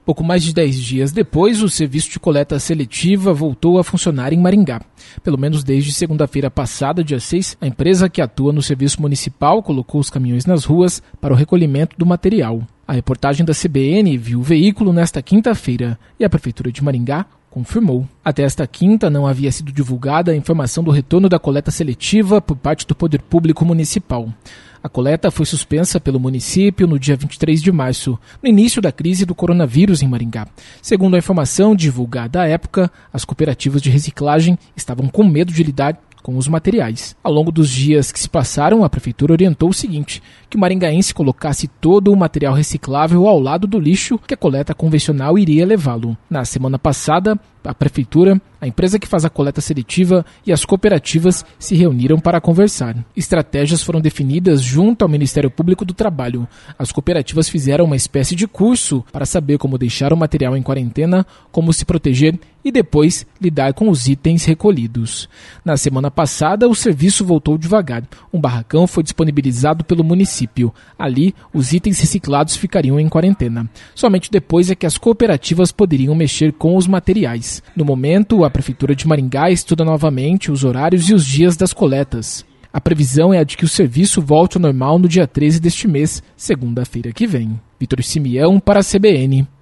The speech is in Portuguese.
Pouco mais de 10 dias depois, o serviço de coleta seletiva voltou a funcionar em Maringá. Pelo menos desde segunda-feira passada, dia 6, a empresa que atua no serviço municipal colocou os caminhões nas ruas para o recolhimento do material. A reportagem da CBN viu o veículo nesta quinta-feira e a Prefeitura de Maringá confirmou. Até esta quinta não havia sido divulgada a informação do retorno da coleta seletiva por parte do Poder Público Municipal. A coleta foi suspensa pelo município no dia 23 de março, no início da crise do coronavírus em Maringá. Segundo a informação divulgada à época, as cooperativas de reciclagem estavam com medo de lidar com os materiais. Ao longo dos dias que se passaram, a Prefeitura orientou o seguinte, que o maringaense colocasse todo o material reciclável ao lado do lixo que a coleta convencional iria levá-lo. Na semana passada, a Prefeitura, a empresa que faz a coleta seletiva e as cooperativas se reuniram para conversar. Estratégias foram definidas junto ao Ministério Público do Trabalho. As cooperativas fizeram uma espécie de curso para saber como deixar o material em quarentena, como se proteger e depois lidar com os itens recolhidos. Na semana passada, o serviço voltou devagar. Um barracão foi disponibilizado pelo município. Ali, os itens reciclados ficariam em quarentena. Somente depois é que as cooperativas poderiam mexer com os materiais. No momento, a Prefeitura de Maringá estuda novamente os horários e os dias das coletas. A previsão é a de que o serviço volte ao normal no dia 13 deste mês, segunda-feira que vem. Vitor Simeão para a CBN.